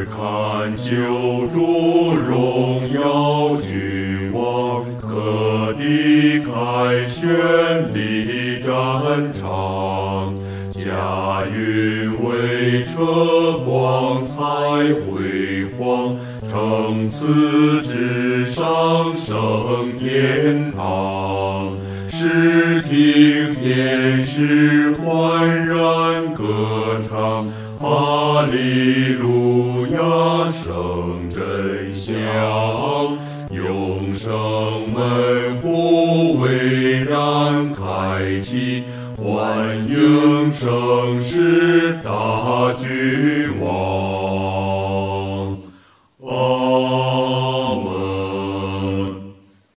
只看救主荣耀君王，可敌凯旋立战场。驾云为车，光彩辉煌，乘此之上升天堂。视听天使焕然歌唱，哈利路亚，圣真响，永生门户巍然开启，欢